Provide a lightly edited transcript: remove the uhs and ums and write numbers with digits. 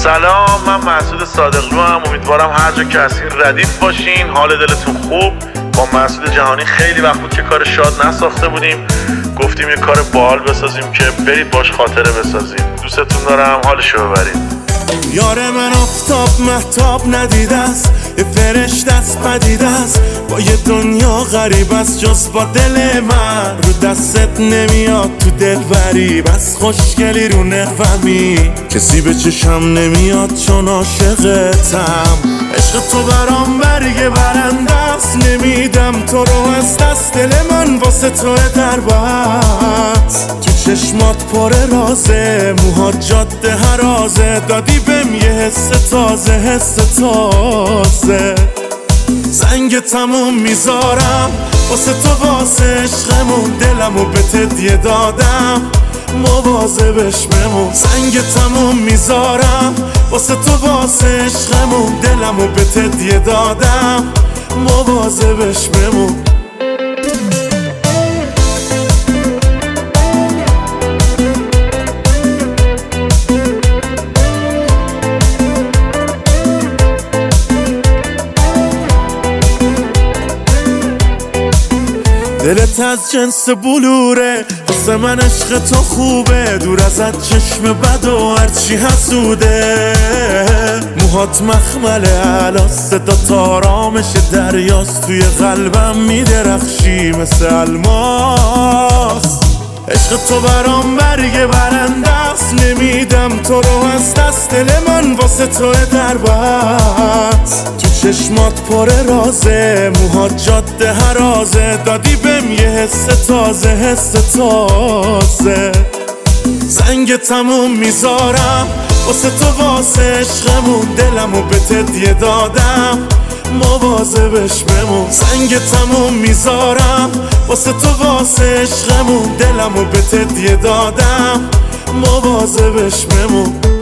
سلام، من مسعود صادقلو هم. امیدوارم هر جا که هستین ردیف باشین، حال دلتون خوب. با مسعود جهانی خیلی وقت بود که کار شاد نساخته بودیم، گفتیم یه کار باحال بسازیم که برید باش خاطره بسازید. دوستتون دارم، حالشو ببرید. یار من آفتاب مهتاب ندیده است، یه فرشته است پدیده است، با یه دنیا غریب است جز با دل من. رو دستت نمیاد تو دل بری، بس خوشگلی رو نقومی، کسی به چشم نمیاد چون عاشقتم. عشق تو برام برگ برنده است، نمیدم تو رو از دست. دل من واسه تو در بست، تو چشمات پر رازه، موهات جاده هرازه، دادی بهم یه حس تازه، حس تازه. زنگ تموم میذارم واسه تو، واسه عشقمون، دلمو به تدیه دادم، مواظبش بمون. زنگ تموم میذارم واسه تو، واسه عشقمون، دلمو به تدیه دادم، مواظبش بمون. دلت از جنس بلوره، واسه من عشق تو خوبه، دور ازت چشم بد و هرچی حسوده. موهات مخمله علاس، صدا آرامش دریاست، توی قلبم میدرخشی مثل الماس. عشق تو برام برگ برنده است، نمیدم تو رو از دست. دل من واسه تو در بست، تو چشمات پر رازه، موهات جاده هرازه، دادی بهم یه حس تازه، حس تازه. زنگ تموم میذارم واسه تو، واسه عشقمون، دلمو به تدیه دادم، مواظبش بمون. زنگ تموم میذارم واسه تو، واسه عشقمون، دلمو به تدیه دادم، مواظبش بمون.